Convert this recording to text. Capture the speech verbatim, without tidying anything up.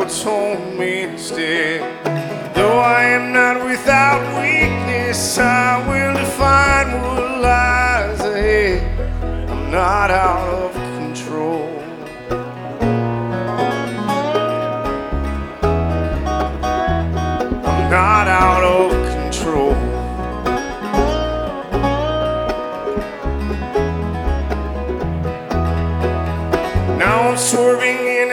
Lord told me instead. Though I am not without weakness, I will define what lies ahead. I'm not out of control. I'm not out of